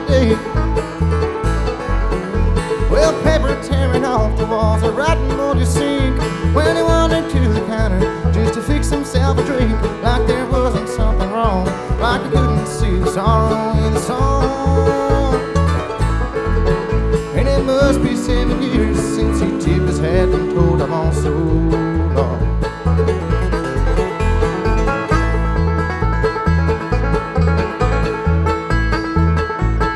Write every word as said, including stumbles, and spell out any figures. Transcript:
day. Well, paper tearing off the walls, a writing moldy sink when he wandered to the counter just to fix himself a drink.